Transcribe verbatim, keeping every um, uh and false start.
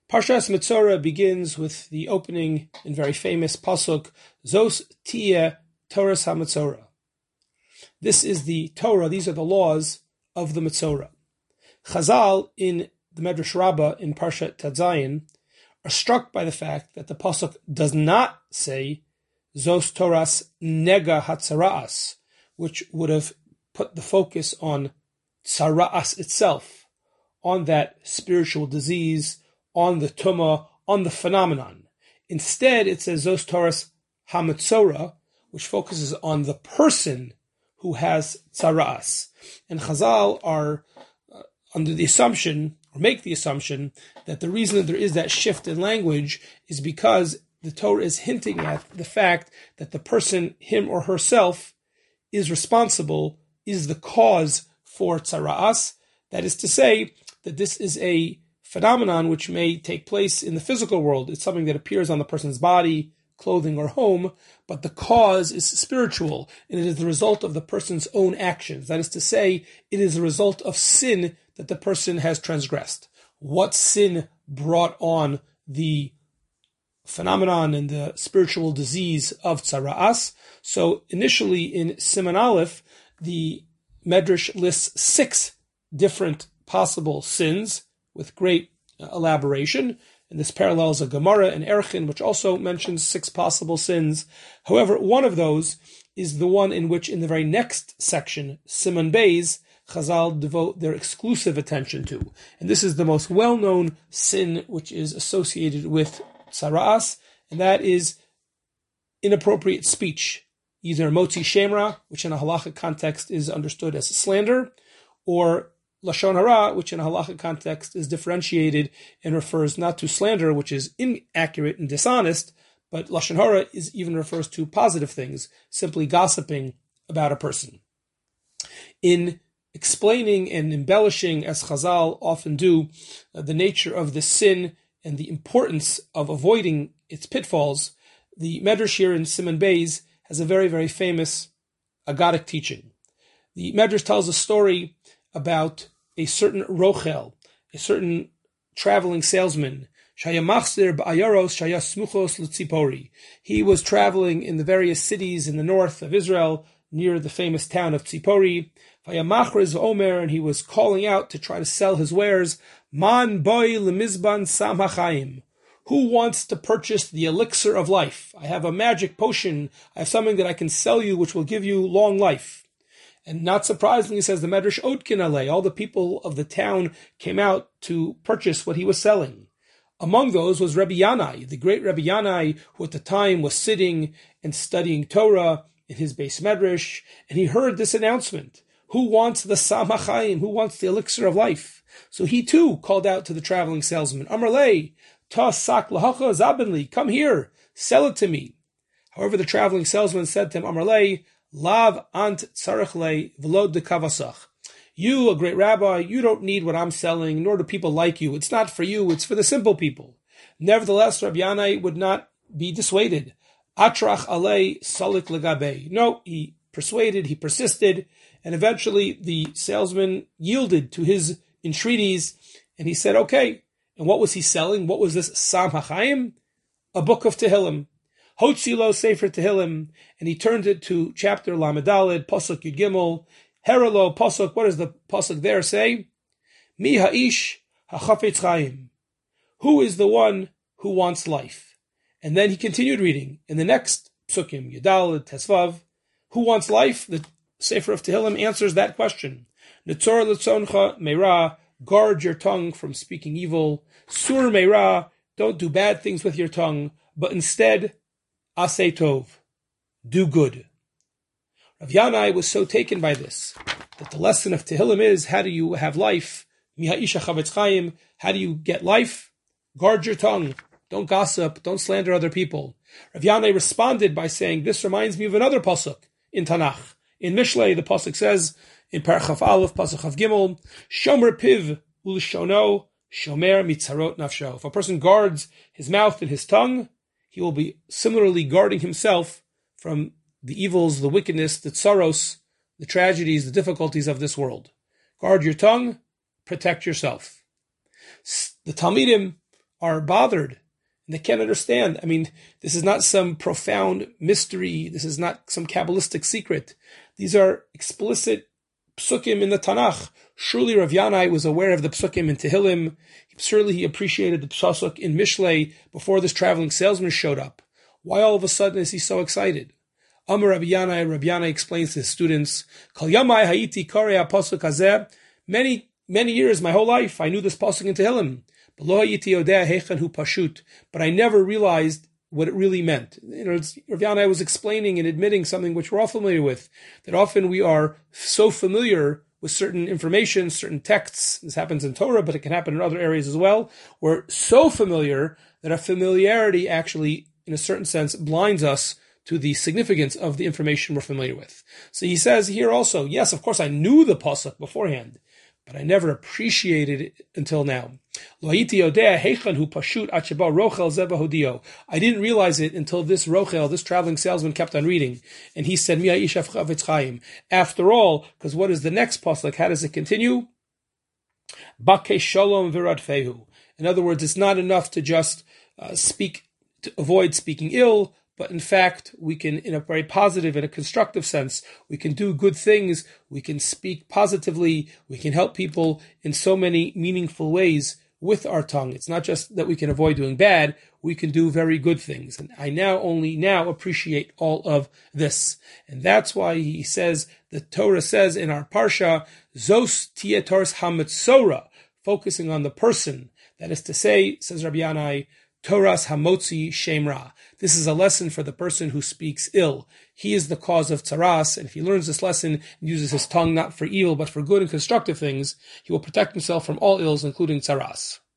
Parshas Metzora begins with the opening and very famous pasuk, Zos Tiyeh Toras HaMetzora. This is the Torah, these are the laws of the Metzora. Chazal in the Medrash Rabbah in Parshat Tzayin are struck by the fact that the pasuk does not say Zos Toras Nega HaTzara'as, which would have put the focus on Tzara'as itself, on that spiritual disease, on the tumah, on the phenomenon. Instead, it says Zos Toras HaMetzora, which focuses on the person who has tzara'as. And Chazal are uh, under the assumption, or make the assumption, that the reason that there is that shift in language is because the Torah is hinting at the fact that the person, him or herself, is responsible, is the cause for tzara'as. That is to say, that this is a phenomenon which may take place in the physical world. It's something that appears on the person's body, clothing, or home, but the cause is spiritual, and it is the result of the person's own actions. That is to say, it is the result of sin that the person has transgressed. What sin brought on the phenomenon and the spiritual disease of tzara'as? So initially in Siman Aleph, the Medrash lists six different possible sins with great uh, elaboration. And this parallels a Gemara in Erchin, which also mentions six possible sins. However, one of those is the one in which in the very next section, Siman Beis, Chazal devote their exclusive attention to. And this is the most well-known sin which is associated with tzara'as, and that is inappropriate speech. Either motzi shemra, which in a halachic context is understood as slander, or Lashon hara, which in a halachic context is differentiated and refers not to slander, which is inaccurate and dishonest, but Lashon hara is even refers to positive things, simply gossiping about a person. In explaining and embellishing, as Chazal often do, uh, the nature of this sin and the importance of avoiding its pitfalls, the Medrash here in Siman Beis has a very, very famous Agadic teaching. The Medrash tells a story about a certain rochel, a certain traveling salesman. He was traveling in the various cities in the north of Israel, near the famous town of Tzipori. And he was calling out to try to sell his wares. Man boy lemizban sam hachayim. Who wants to purchase the elixir of life? I have a magic potion. I have something that I can sell you which will give you long life. And not surprisingly, says the Medrash, Odkin alei, all the people of the town came out to purchase what he was selling. Among those was Rabbi Yanai, the great Rabbi Yanai, who at the time was sitting and studying Torah in his Beis Medrash, and he heard this announcement. Who wants the Sam HaChaim? Who wants the elixir of life? So he too called out to the traveling salesman, Amar lei, ta sak lahacha zabenli, come here, sell it to me. However, the traveling salesman said to him, Amar lei, Lav ant tzarech v'lo dekavasach. You, a great rabbi, you don't need what I'm selling, nor do people like you. It's not for you, it's for the simple people. Nevertheless, Rabbi Yanai would not be dissuaded. Atrach alei salik legabe. No, he persuaded, he persisted, and eventually the salesman yielded to his entreaties, and he said, okay. And what was he selling? What was this Sam HaChaim? A book of Tehillim. Hotzilo Sefer Tehillim, and he turned it to chapter Lamedaled, Pasuk Yud Gimel, Heralo Pasuk. What does the Pasuk there say? Mi ha'ish hachafetz chaim. Who is the one who wants life? And then he continued reading in the next Psukim, Yudaled, Tesvav. Who wants life? The Sefer of Tehillim answers that question. Netzor letzoncha meira. Guard your tongue from speaking evil. Sur meira. Don't do bad things with your tongue, but instead Asay Tov, do good. Rav Yanai was so taken by this that the lesson of Tehillim is, how do you have life? Mihaisha chavetz chaim. How do you get life? Guard your tongue. Don't gossip. Don't slander other people. Rav Yanai responded by saying, this reminds me of another pasuk in Tanakh. In Mishlei, the pasuk says, in Parachaf Aleph, pasuk Chav Gimel, Shomer piv u'lishono, shomer mitzarot nafsho. If a person guards his mouth and his tongue, he will be similarly guarding himself from the evils, the wickedness, the tsaros, the tragedies, the difficulties of this world. Guard your tongue, protect yourself. The Talmidim are bothered and they can't understand. I mean, this is not some profound mystery. This is not some Kabbalistic secret. These are explicit psukim in the Tanakh. Surely Rav Yanai was aware of the psukim in Tehillim. Surely he appreciated the psasuk in Mishlei before this traveling salesman showed up. Why all of a sudden is he so excited? Amar Rabbi Yanai, Rabbi Yanai explains to his students, Kol yamai hayiti korei pasuk hazeh. Many, many years, my whole life, I knew this pasuk in Tehillim. Lo hayiti yodea heichan hu pashut. But I never realized what it really meant. You know, Rav Yanai was explaining and admitting something which we're all familiar with, that often we are so familiar with certain information, certain texts. This happens in Torah, but it can happen in other areas as well. We're so familiar that our familiarity actually, in a certain sense, blinds us to the significance of the information we're familiar with. So he says here also, yes, of course I knew the pasuk beforehand, but I never appreciated it until now. I didn't realize it until this Rochel, this traveling salesman, kept on reading. And he said, after all, because what is the next pasuk? How does it continue? In other words, it's not enough to just uh, speak, to avoid speaking ill, but in fact, we can, in a very positive and a constructive sense, we can do good things, we can speak positively, we can help people in so many meaningful ways with our tongue. It's not just that we can avoid doing bad, we can do very good things. And I now only now appreciate all of this. And that's why he says, the Torah says in our Parsha, Zos Tia Toras HaMetzora, focusing on the person. That is to say, says Rabbi Yanai, Toras Hamotzi Shemra. This is a lesson for the person who speaks ill. He is the cause of tzaras, and if he learns this lesson and uses his tongue not for evil but for good and constructive things, he will protect himself from all ills, including tzaras.